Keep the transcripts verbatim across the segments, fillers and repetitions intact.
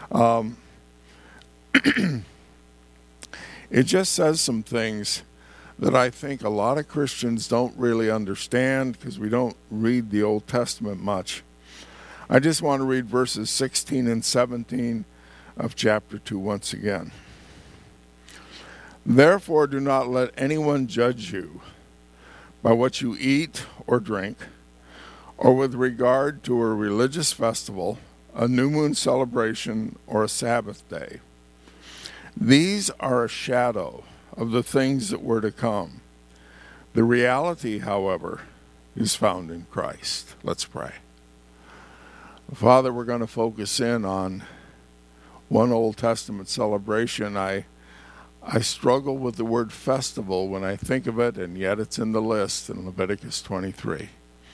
Um, it just says some things that I think a lot of Christians don't really understand because we don't read the Old Testament much. I just want to read verses sixteen and seventeen of chapter two once again. Therefore, do not let anyone judge you by what you eat or drink, or with regard to a religious festival, a new moon celebration, or a Sabbath day. These are a shadow of the things that were to come. The reality, however, is found in Christ. Let's pray. Father, we're going to focus in on one Old Testament celebration. I I struggle with the word festival when I think of it, and yet it's in the list in Leviticus twenty-three.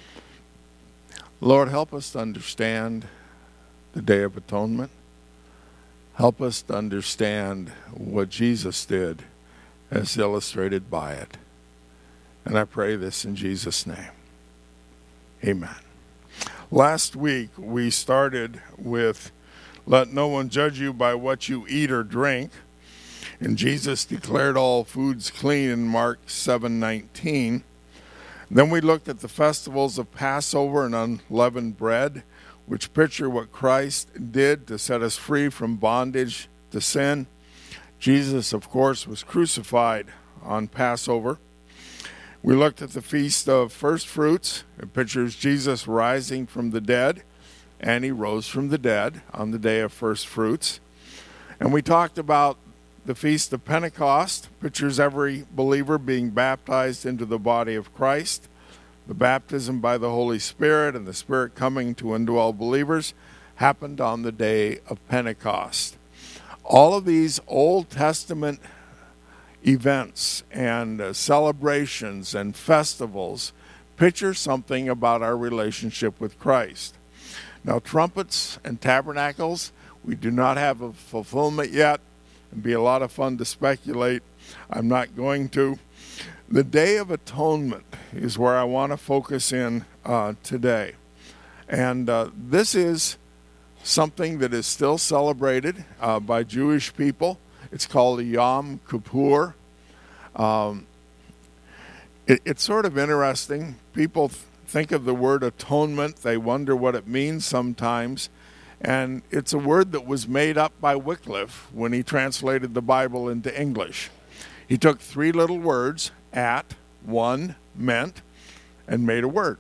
Lord, help us to understand the Day of Atonement. Help us to understand what Jesus did as illustrated by it. And I pray this in Jesus' name. Amen. Last week we started with, let no one judge you by what you eat or drink. And Jesus declared all foods clean in Mark seven nineteen. Then we looked at the festivals of Passover and unleavened bread, which picture what Christ did to set us free from bondage to sin. Jesus, of course, was crucified on Passover. We looked at the Feast of First Fruits. It pictures Jesus rising from the dead, and he rose from the dead on the day of First Fruits. And we talked about the Feast of Pentecost, pictures every believer being baptized into the body of Christ. The baptism by the Holy Spirit and the Spirit coming to indwell believers happened on the day of Pentecost. All of these Old Testament events and uh, celebrations and festivals picture something about our relationship with Christ. Now, trumpets and tabernacles, we do not have a fulfillment yet. It'd be a lot of fun to speculate. I'm not going to. The Day of Atonement is where I want to focus in uh, today. And uh, this is something that is still celebrated uh, by Jewish people. It's called Yom Kippur. Um, it, it's sort of interesting. People th- think of the word atonement. They wonder what it means sometimes. And it's a word that was made up by Wycliffe when he translated the Bible into English. He took three little words, at, one, meant, and made a word.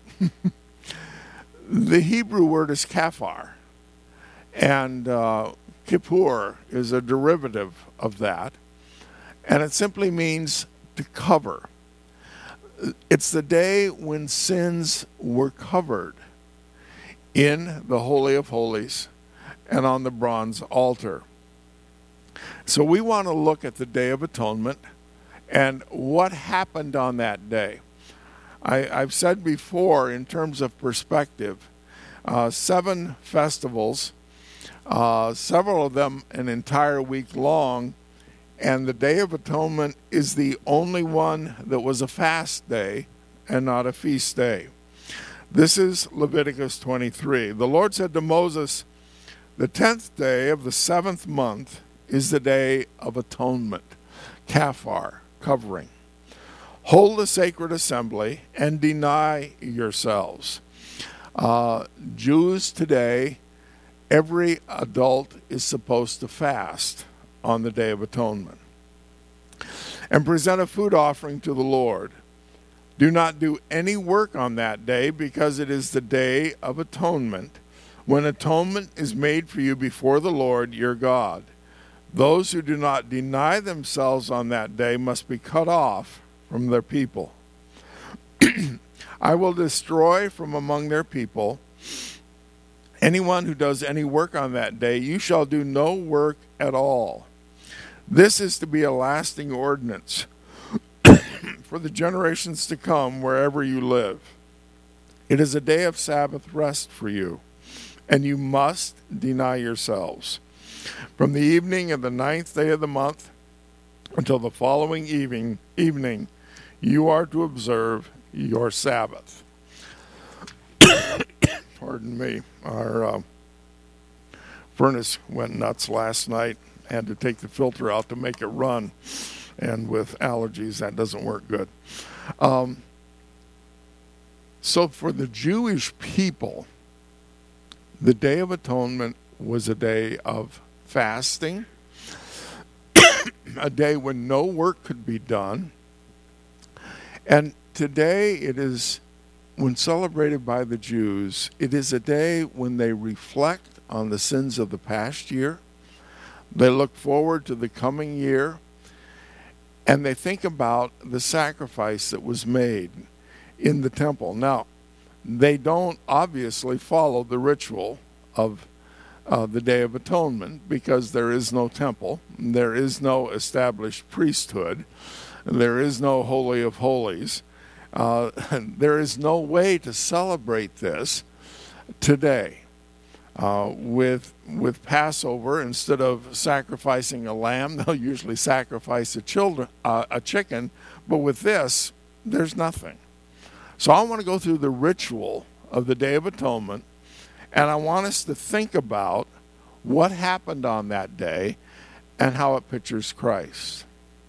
The Hebrew word is kafar, and uh, kippur is a derivative of that, and it simply means to cover. It's the day when sins were covered in the Holy of Holies and on the bronze altar. So we want to look at the Day of Atonement and what happened on that day. I, I've said before, in terms of perspective, uh, seven festivals, uh, several of them an entire week long, and the Day of Atonement is the only one that was a fast day and not a feast day. This is Leviticus twenty-three. The Lord said to Moses, the tenth day of the seventh month is the Day of Atonement, kafar, covering. Hold a sacred assembly and deny yourselves. Uh, Jews today, every adult is supposed to fast on the Day of Atonement and present a food offering to the Lord. Do not do any work on that day, because it is the Day of Atonement, when atonement is made for you before the Lord your God. Those who do not deny themselves on that day must be cut off from their people. I will destroy from among their people anyone who does any work on that day. You shall do no work at all. This is to be a lasting ordinance for the generations to come wherever you live. It is a day of Sabbath rest for you, and you must deny yourselves. From the evening of the ninth day of the month until the following evening, evening you are to observe your Sabbath. Pardon me. Our uh, furnace went nuts last night. I had to take the filter out to make it run. And with allergies, that doesn't work good. Um, so for the Jewish people, the Day of Atonement was a day of fasting, a day when no work could be done. And today it is, when celebrated by the Jews, it is a day when they reflect on the sins of the past year. They look forward to the coming year, and they think about the sacrifice that was made in the temple. Now, they don't obviously follow the ritual of uh, the Day of Atonement because there is no temple, there is no established priesthood, there is no Holy of Holies. Uh, there is no way to celebrate this today. Uh, with with Passover, instead of sacrificing a lamb, they'll usually sacrifice a children uh, a chicken. But with this, there's nothing. So I want to go through the ritual of the Day of Atonement, and I want us to think about what happened on that day and how it pictures Christ.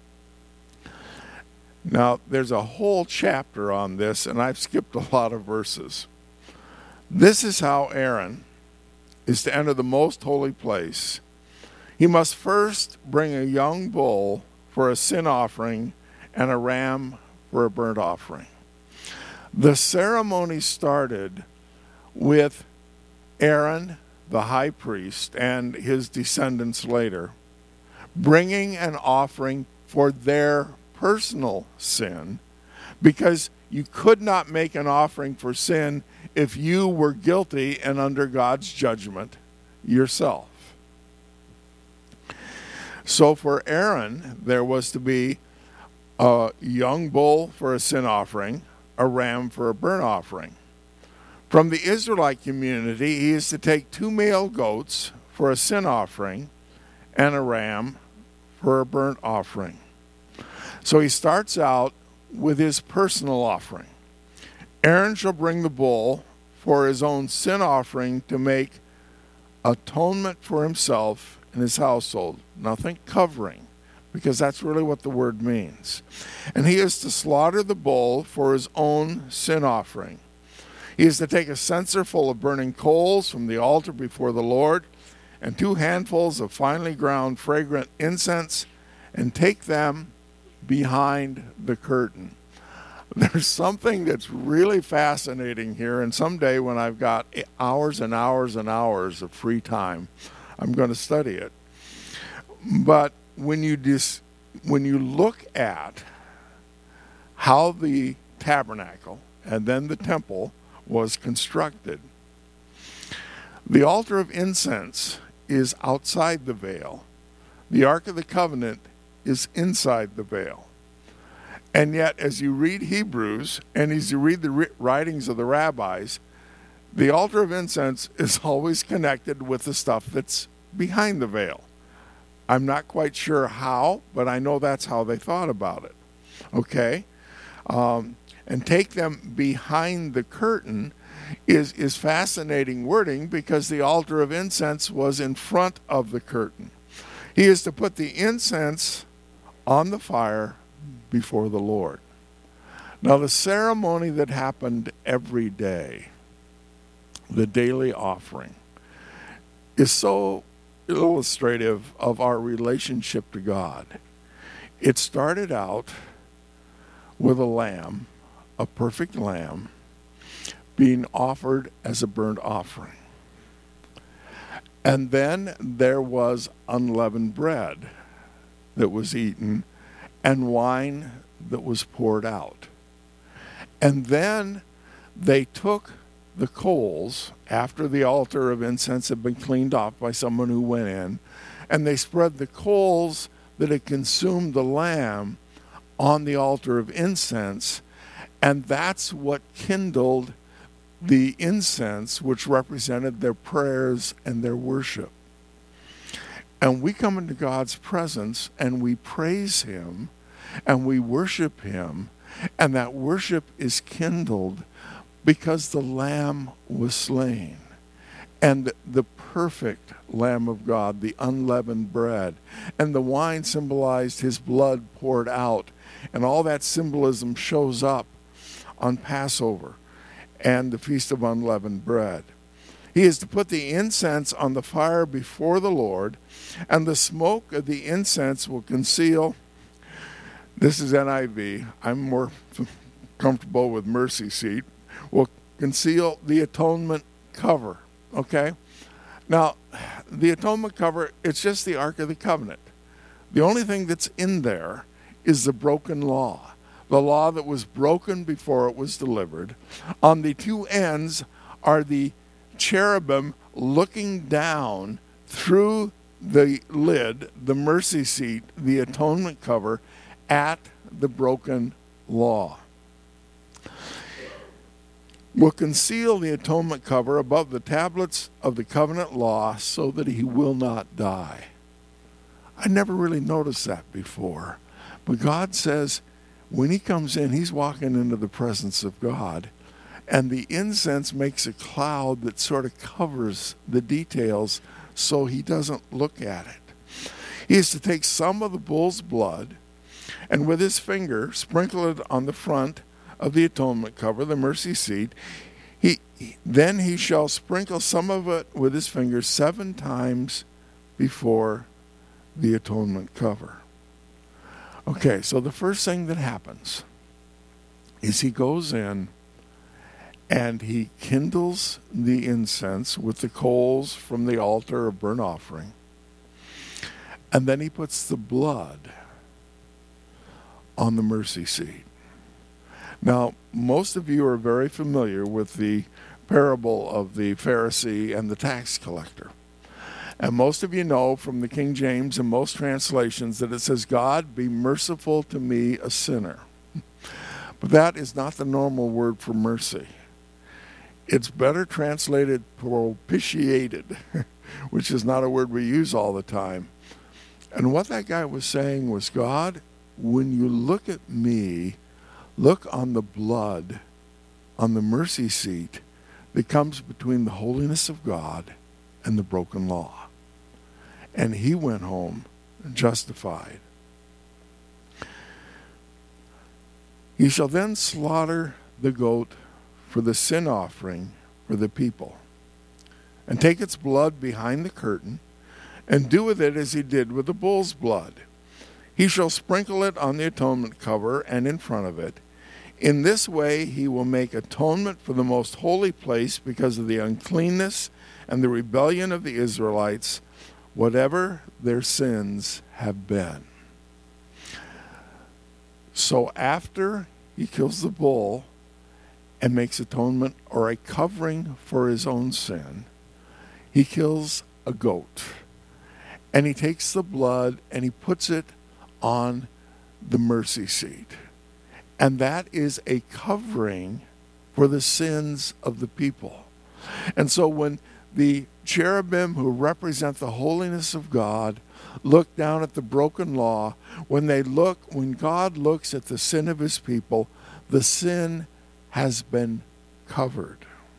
Now, there's a whole chapter on this, and I've skipped a lot of verses. This is how Aaron is to enter the most holy place. He must first bring a young bull for a sin offering and a ram for a burnt offering. The ceremony started with Aaron, the high priest, and his descendants later, bringing an offering for their personal sin, because you could not make an offering for sin if you were guilty and under God's judgment yourself. So for Aaron, there was to be a young bull for a sin offering, a ram for a burnt offering. From the Israelite community, he is to take two male goats for a sin offering and a ram for a burnt offering. So he starts out with his personal offering. Aaron shall bring the bull for his own sin offering to make atonement for himself and his household. Now think covering, because that's really what the word means. And he is to slaughter the bull for his own sin offering. He is to take a censer full of burning coals from the altar before the Lord, and two handfuls of finely ground fragrant incense, and take them behind the curtain. There's something that's really fascinating here, and someday when I've got hours and hours and hours of free time, I'm going to study it. But when you dis, when you look at how the tabernacle and then the temple was constructed, the altar of incense is outside the veil. The Ark of the Covenant is inside the veil. And yet, as you read Hebrews, and as you read the writings of the rabbis, the altar of incense is always connected with the stuff that's behind the veil. I'm not quite sure how, but I know that's how they thought about it. Okay? Um, and take them behind the curtain is, is fascinating wording, because the altar of incense was in front of the curtain. He is to put the incense on the fire before the Lord. Now, the ceremony that happened every day, the daily offering, is so illustrative of our relationship to God. It started out with a lamb, a perfect lamb, being offered as a burnt offering. And then there was unleavened bread that was eaten and wine that was poured out. And then they took the coals, after the altar of incense had been cleaned off by someone who went in, and they spread the coals that had consumed the lamb on the altar of incense, and that's what kindled the incense, which represented their prayers and their worship. And we come into God's presence and we praise him and we worship him, and that worship is kindled because the lamb was slain. and the perfect Lamb of God, the unleavened bread. And the wine symbolized his blood poured out. And all that symbolism shows up on Passover and the Feast of Unleavened Bread. He is to put the incense on the fire before the Lord, and the smoke of the incense will conceal. This is N I V. I'm more comfortable with mercy seat. Will conceal the atonement cover. Okay? Now, the atonement cover, it's just the Ark of the Covenant. The only thing that's in there is the broken law, the law that was broken before it was delivered. On the two ends are the cherubim looking down through the lid, the mercy seat, the atonement cover, at the broken law. Will conceal the atonement cover above the tablets of the covenant law so that he will not die. I never really noticed that before. But God says when he comes in, he's walking into the presence of God. And the incense makes a cloud that sort of covers the details so he doesn't look at it. He is to take some of the bull's blood and with his finger sprinkle it on the front of the atonement cover, the mercy seat. He, then he shall sprinkle some of it with his finger seven times before the atonement cover. Okay, so the first thing that happens is he goes in and he kindles the incense with the coals from the altar of burnt offering. And then he puts the blood on the mercy seat. Now, most of you are very familiar with the parable of the Pharisee and the tax collector. And most of you know from the King James and most translations that it says, God, be merciful to me, a sinner. But that is not the normal word for mercy. It's better translated propitiated, which is not a word we use all the time. And what that guy was saying was, God, when you look at me, look on the blood, on the mercy seat that comes between the holiness of God and the broken law. And he went home justified. He shall then slaughter the goat for the sin offering for the people, and take its blood behind the curtain, and do with it as he did with the bull's blood. He shall sprinkle it on the atonement cover and in front of it. In this way he will make atonement for the most holy place because of the uncleanness and the rebellion of the Israelites, whatever their sins have been. So after he kills the bull and makes atonement or a covering for his own sin, he kills a goat. And he takes the blood and he puts it on the mercy seat. And that is a covering for the sins of the people. And so when the cherubim who represent the holiness of God look down at the broken law, when they look, when God looks at the sin of his people, the sin has been covered.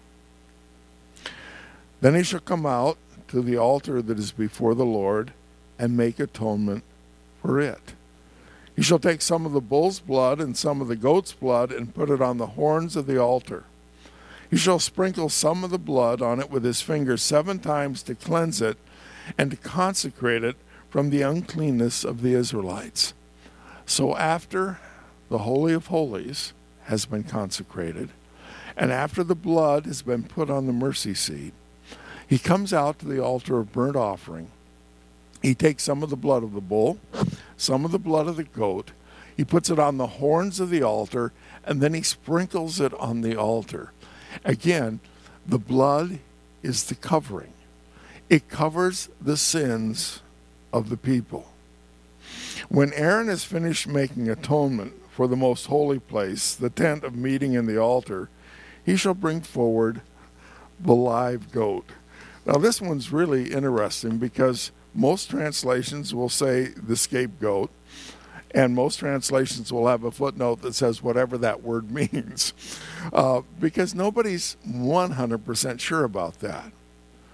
Then he shall come out to the altar that is before the Lord and make atonement for it. He shall take some of the bull's blood and some of the goat's blood and put it on the horns of the altar. He shall sprinkle some of the blood on it with his finger seven times to cleanse it and to consecrate it from the uncleanness of the Israelites. So after the Holy of Holies has been consecrated, and after the blood has been put on the mercy seat, he comes out to the altar of burnt offering. He takes some of the blood of the bull, some of the blood of the goat, he puts it on the horns of the altar, and then he sprinkles it on the altar. Again, the blood is the covering. It covers the sins of the people. When Aaron has finished making atonement for the most holy place, the tent of meeting and the altar, he shall bring forward the live goat. Now this one's really interesting because most translations will say the scapegoat, and most translations will have a footnote that says whatever that word means, uh, because nobody's one hundred percent sure about that.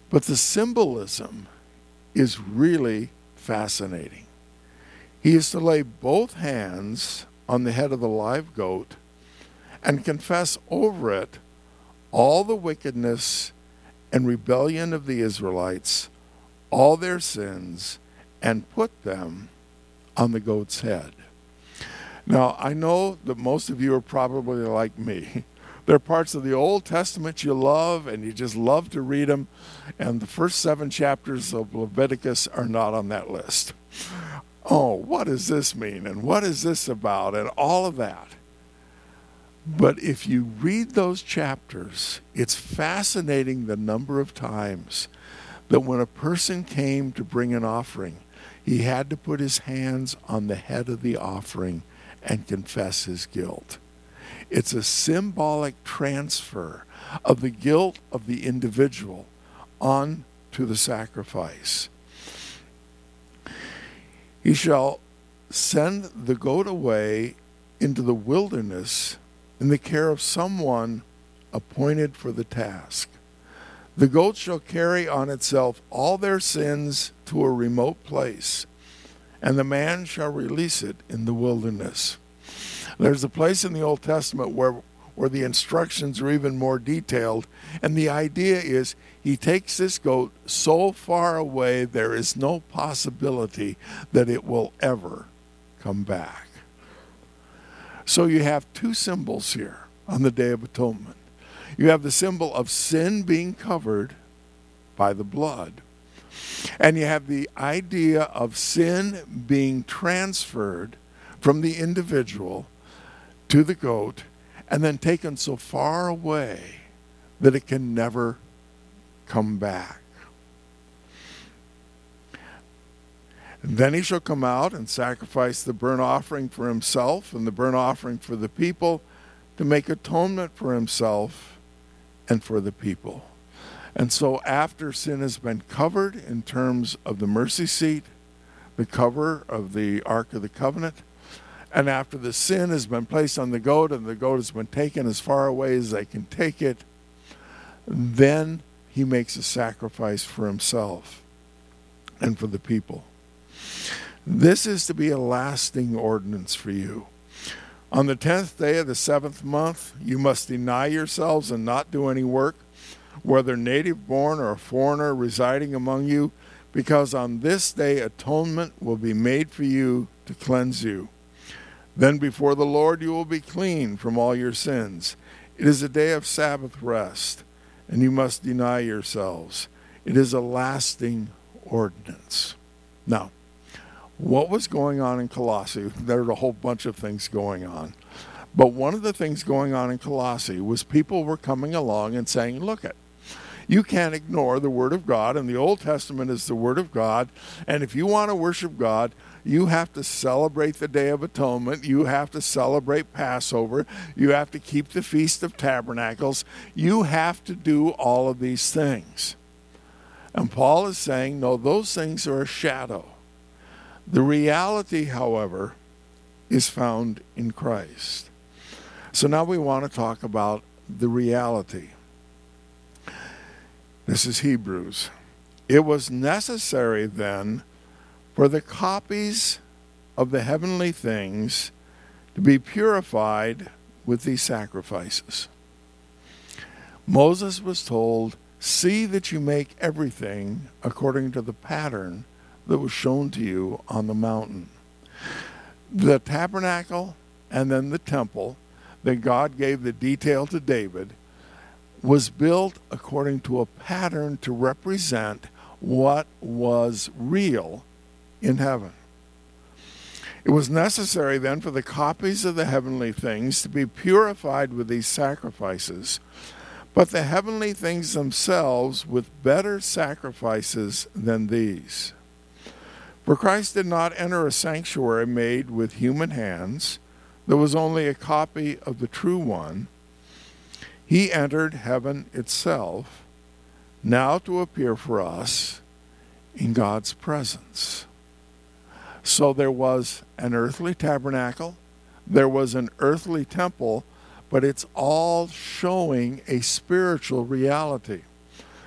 But the symbolism is really fascinating. He is to lay both hands on the head of the live goat and confess over it all the wickedness and rebellion of the Israelites, all their sins, and put them on the goat's head. Now, I know that most of you are probably like me. There are parts of the Old Testament you love, and you just love to read them, and the first seven chapters of Leviticus are not on that list. Oh, what does this mean, and what is this about, and all of that. But if you read those chapters, it's fascinating the number of times that when a person came to bring an offering, he had to put his hands on the head of the offering and confess his guilt. It's a symbolic transfer of the guilt of the individual on to the sacrifice. He shall send the goat away into the wilderness in the care of someone appointed for the task. The goat shall carry on itself all their sins to a remote place, and the man shall release it in the wilderness. There's a place in the Old Testament where, where the instructions are even more detailed, and the idea is he takes this goat so far away there is no possibility that it will ever come back. So you have two symbols here on the Day of Atonement. You have the symbol of sin being covered by the blood, and you have the idea of sin being transferred from the individual to the goat and then taken so far away that it can never come back. And then he shall come out and sacrifice the burnt offering for himself and the burnt offering for the people to make atonement for himself and for the people. And so after sin has been covered in terms of the mercy seat, the cover of the Ark of the Covenant, and after the sin has been placed on the goat and the goat has been taken as far away as they can take it, then he makes a sacrifice for himself and for the people. This is to be a lasting ordinance for you. On the tenth day of the seventh month, you must deny yourselves and not do any work, whether native born or a foreigner residing among you, because on this day atonement will be made for you to cleanse you. Then before the Lord you will be clean from all your sins. It is a day of Sabbath rest, and you must deny yourselves. It is a lasting ordinance. Now, what was going on in Colossae? There were a whole bunch of things going on. But one of the things going on in Colossae was people were coming along and saying, look it, you can't ignore the Word of God, and the Old Testament is the Word of God, and if you want to worship God, you have to celebrate the Day of Atonement, you have to celebrate Passover, you have to keep the Feast of Tabernacles, you have to do all of these things. And Paul is saying, no, those things are a shadow. The reality, however, is found in Christ. So now we want to talk about the reality. This is Hebrews. It was necessary then for the copies of the heavenly things to be purified with these sacrifices. Moses was told, see that you make everything according to the pattern that was shown to you on the mountain. The tabernacle and then the temple that God gave the detail to David was built according to a pattern to represent what was real in heaven. It was necessary then for the copies of the heavenly things to be purified with these sacrifices, but the heavenly things themselves with better sacrifices than these. For Christ did not enter a sanctuary made with human hands. There was only a copy of the true one. He entered heaven itself, now to appear for us in God's presence. So there was an earthly tabernacle, there was an earthly temple, but it's all showing a spiritual reality.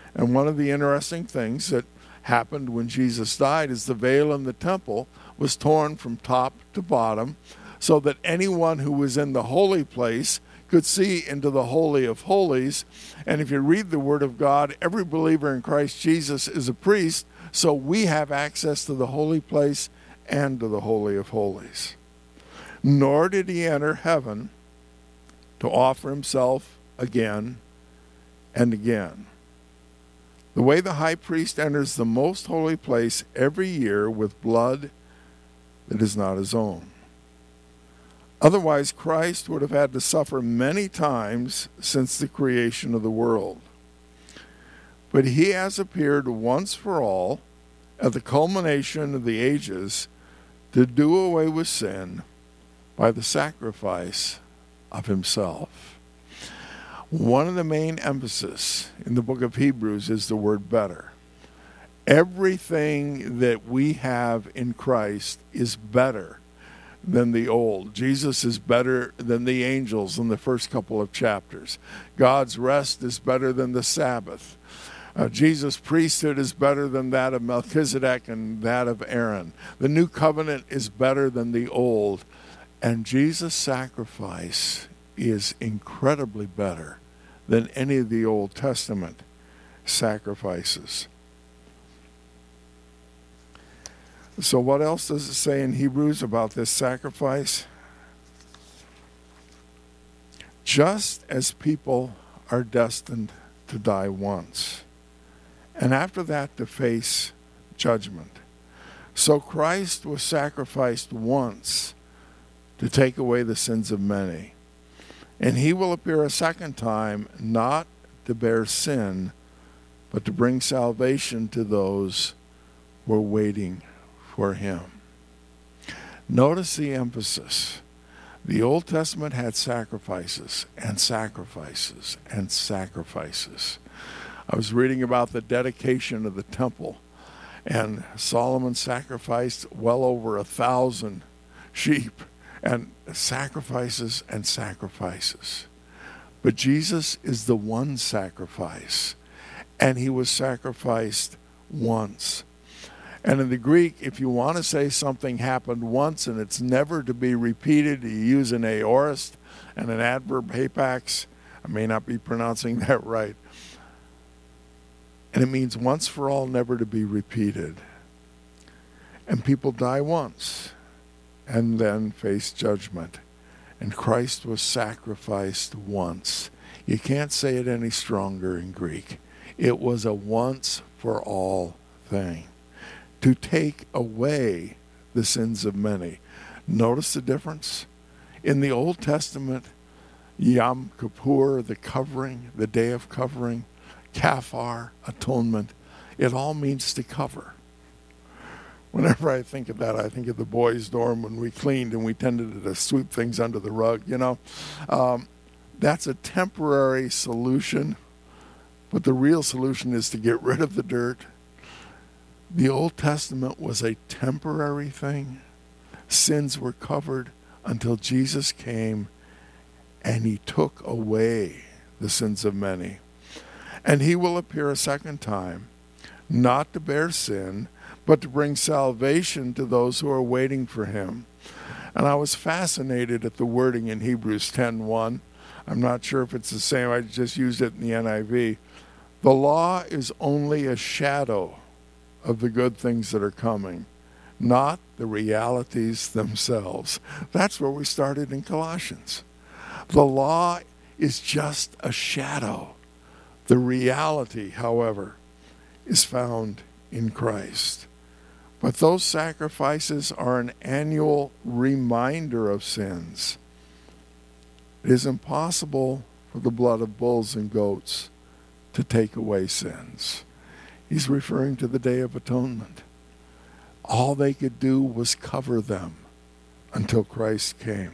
And one of the interesting things that happened when Jesus died is the veil in the temple was torn from top to bottom so that anyone who was in the holy place could see into the Holy of Holies. And if you read the Word of God, every believer in Christ Jesus is a priest, so we have access to the holy place and to the Holy of Holies. Nor did he enter heaven to offer himself again and again. The way the high priest enters the most holy place every year with blood that is not his own. Otherwise, Christ would have had to suffer many times since the creation of the world. But he has appeared once for all at the culmination of the ages to do away with sin by the sacrifice of himself. One of the main emphasis in the book of Hebrews is the word better. Everything that we have in Christ is better than the old. Jesus is better than the angels in the first couple of chapters. God's rest is better than the Sabbath. Uh, Jesus' priesthood is better than that of Melchizedek and that of Aaron. The new covenant is better than the old. And Jesus' sacrifice is incredibly better than any of the Old Testament sacrifices. So what else does it say in Hebrews about this sacrifice? Just as people are destined to die once, and after that to face judgment, so Christ was sacrificed once to take away the sins of many. And he will appear a second time, not to bear sin, but to bring salvation to those who are waiting for him. Notice the emphasis. The Old Testament had sacrifices and sacrifices and sacrifices. I was reading about the dedication of the temple, and Solomon sacrificed well over a thousand sheep, and sacrifices and sacrifices. But Jesus is the one sacrifice, and he was sacrificed once. And in the Greek, if you want to say something happened once and it's never to be repeated, you use an aorist and an adverb hapax. I may not be pronouncing that right. And it means once for all, never to be repeated. And people die once and then face judgment. And Christ was sacrificed once. You can't say it any stronger in Greek. It was a once for all thing to take away the sins of many. Notice the difference? In the Old Testament, Yom Kippur, the covering, the day of covering, Kafar, atonement, it all means to cover. Whenever I think of that, I think of the boys' dorm when we cleaned and we tended to sweep things under the rug, you know. Um, that's a temporary solution, but the real solution is to get rid of the dirt. The Old Testament was a temporary thing. Sins were covered until Jesus came and he took away the sins of many. And he will appear a second time, not to bear sin, but to bring salvation to those who are waiting for him. And I was fascinated at the wording in Hebrews ten one. I'm not sure if it's the same. I just used it in the N I V. The law is only a shadow of the good things that are coming, not the realities themselves. That's where we started in Colossians. The law is just a shadow. The reality, however, is found in Christ. But those sacrifices are an annual reminder of sins. It is impossible for the blood of bulls and goats to take away sins. He's referring to the Day of Atonement. All they could do was cover them until Christ came.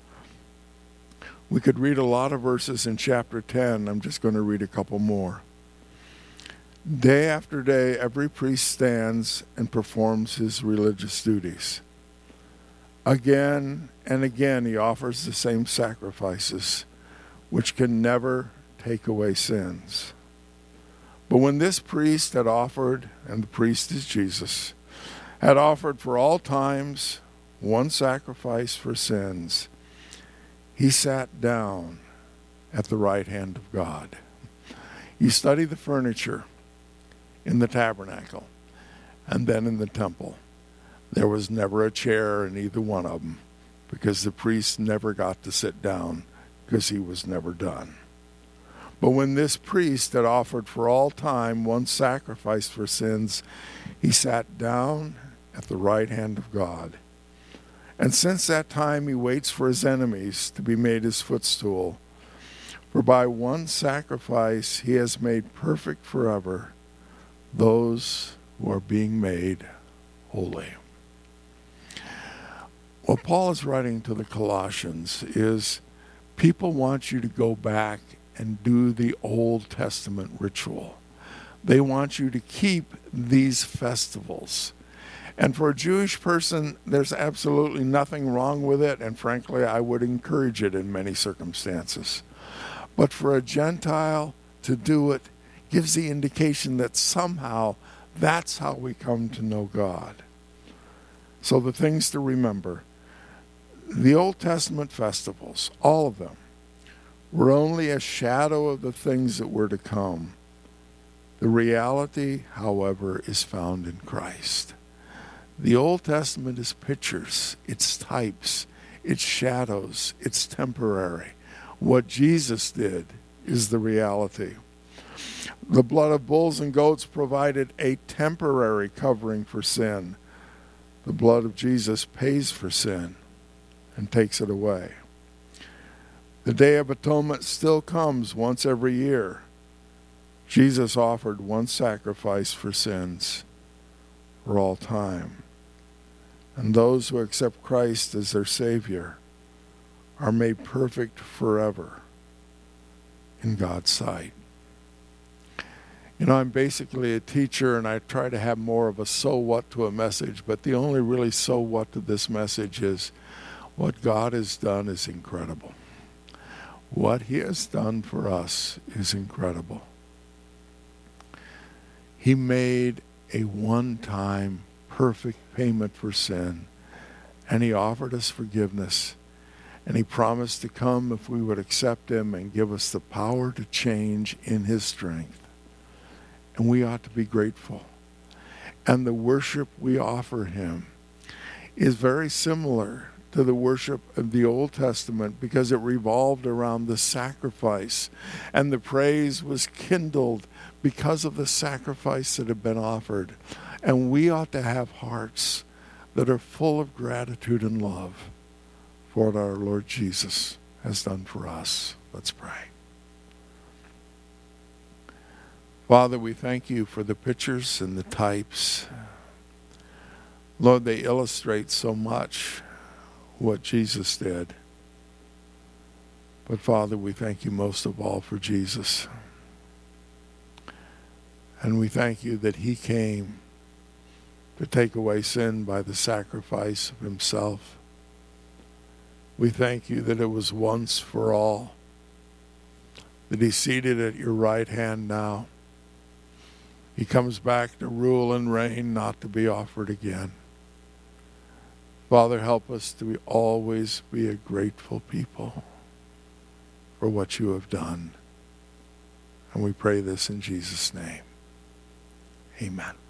We could read a lot of verses in chapter ten. I'm just going to read a couple more. Day after day, every priest stands and performs his religious duties. Again and again, he offers the same sacrifices, which can never take away sins. But when this priest had offered, and the priest is Jesus, had offered for all times one sacrifice for sins, he sat down at the right hand of God. You study the furniture in the tabernacle and then in the temple. There was never a chair in either one of them because the priest never got to sit down because he was never done. But when this priest had offered for all time one sacrifice for sins, he sat down at the right hand of God. And since that time he waits for his enemies to be made his footstool. For by one sacrifice he has made perfect forever those who are being made holy. What Paul is writing to the Colossians is people want you to go back and do the Old Testament ritual. They want you to keep these festivals. And for a Jewish person, there's absolutely nothing wrong with it, and frankly, I would encourage it in many circumstances. But for a Gentile to do it gives the indication that somehow that's how we come to know God. So the things to remember. The Old Testament festivals, all of them, were only a shadow of the things that were to come. The reality, however, is found in Christ. The Old Testament is pictures, it's types, it's shadows, it's temporary. What Jesus did is the reality. The blood of bulls and goats provided a temporary covering for sin. The blood of Jesus pays for sin and takes it away. The Day of Atonement still comes once every year. Jesus offered one sacrifice for sins for all time. And those who accept Christ as their Savior are made perfect forever in God's sight. You know, I'm basically a teacher, and I try to have more of a so what to a message, but the only really so what to this message is what God has done is incredible. What he has done for us is incredible. He made a one-time perfect payment for sin, and he offered us forgiveness, and he promised to come if we would accept him and give us the power to change in his strength. And we ought to be grateful. And the worship we offer him is very similar to the worship of the Old Testament because it revolved around the sacrifice, and the praise was kindled because of the sacrifice that had been offered. And we ought to have hearts that are full of gratitude and love for what our Lord Jesus has done for us. Let's pray. Father, we thank you for the pictures and the types. Lord, they illustrate so much what Jesus did. But Father, we thank you most of all for Jesus. And we thank you that he came to take away sin by the sacrifice of himself. We thank you that it was once for all, that he's seated at your right hand now. He comes back to rule and reign, not to be offered again. Father, help us to be, always be a grateful people for what you have done. And we pray this in Jesus' name. Amen.